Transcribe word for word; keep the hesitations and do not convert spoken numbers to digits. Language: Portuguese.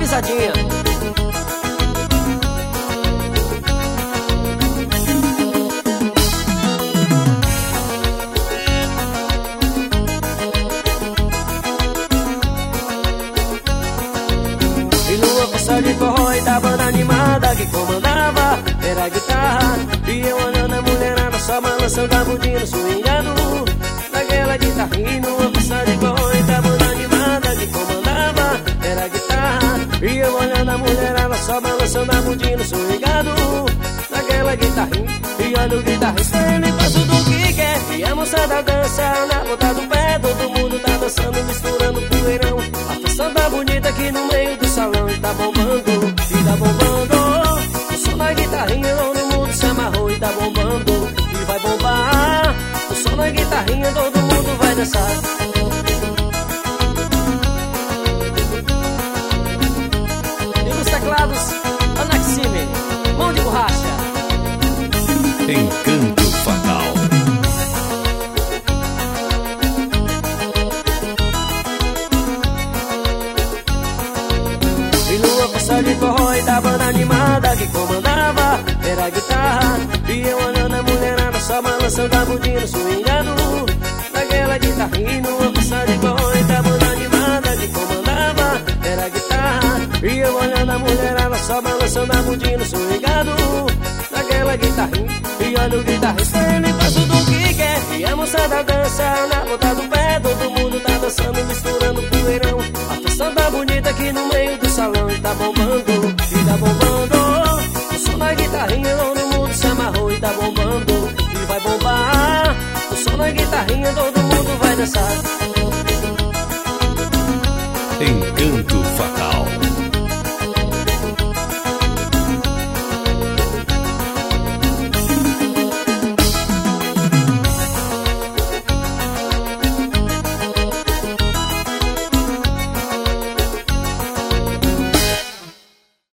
pisadinha. E numa força de forró e da banda animada que comandava era a guitarra. E eu olhando a mulherada só balançando a bundinha swingado naquela guitarrinha. E numa força de forró e da banda animada que comandava era a guitarra. E eu olhando a mulherada só balançando a bundinha swingado naquela guitarrinha. E olha o guitarrista, ele faz tudo o que quer. E a moçada dança na ponta do pé. Todo mundo tá dançando, misturando poeirão. A festa tá bonita aqui no meio do salão. E tá bombando, e tá bombando. O som da guitarrinha, todo mundo se amarrou. E tá bombando, e vai bombar. O som da guitarrinha, todo mundo vai dançar. E nos teclados, Anaxime, mão de borracha. Encanto Fatal. E numa força de forró e da banda animada que comandava era a guitarra. E eu olhando a mulherada só balançando a bundinha swingado naquela guitarrinha. E numa força de forró e da banda animada que comandava era a guitarra. E eu olhando a mulherada só balançando a bundinha swingado naquela guitarrinha. E olha o guitarrista, ele faz tudo o que quer. E a moçada dança na ponta do pé. Todo mundo tá dançando, misturando poeirão. A festa tá bonita aqui no meio do salão. E tá bombando, e tá bombando. O som da guitarrinha, todo mundo se amarrou. E tá bombando, e vai bombar. O som da guitarrinha, todo mundo vai dançar. Encanto